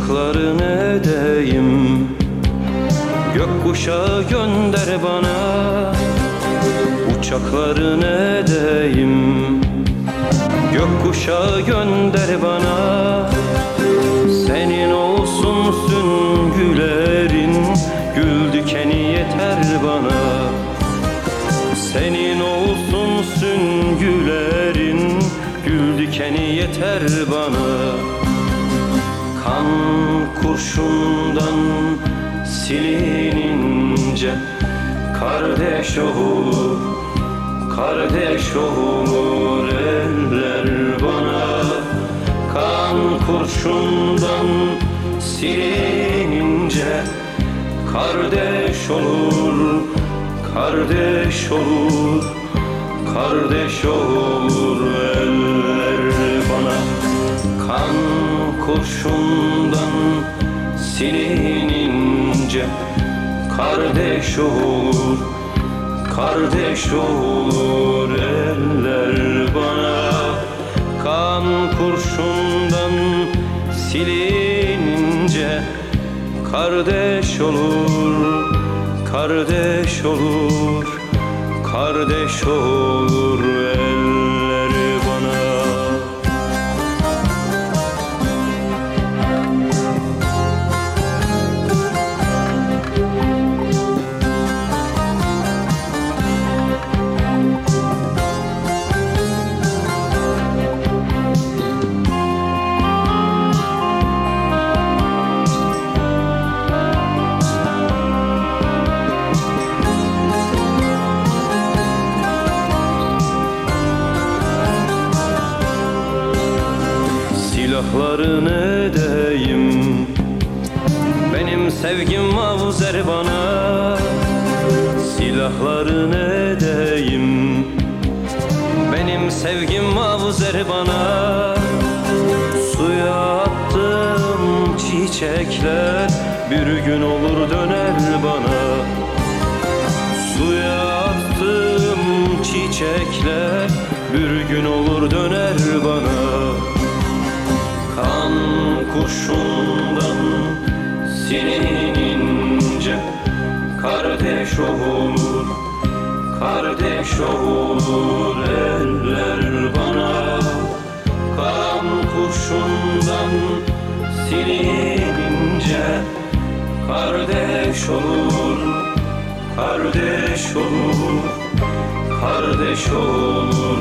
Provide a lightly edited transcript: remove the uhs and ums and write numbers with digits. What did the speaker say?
Uçaklarını edeyim, gökkuşağı gönder bana. Uçaklarını edeyim, gökkuşağı gönder bana. Senin olsun süngülerin, gül dikeni yeter bana. Senin olsun süngülerin, gül dikeni yeter bana. Kan kurşundan silinince kardeş olur, kardeş olur eller bana. Kan kurşundan silinince kardeş olur, kardeş olur, kardeş olur eller bana. Kan kurşundan silinince kardeş olur, kardeş olur eller bana. Kan kurşundan silinince kardeş olur, kardeş olur, kardeş olur eller bana. Silahlarını edeyim, benim sevgim mavzer bana. Silahlarını edeyim, benim sevgim mavzer bana. Suya attım çiçekler, bir gün olur döner bana. Suya attım çiçekler, bir gün olur döner bana. Kan kurşundan silinince kardeş olur, kardeş olur eller bana. Kan kurşundan silinince kardeş olur, kardeş olur, kardeş olur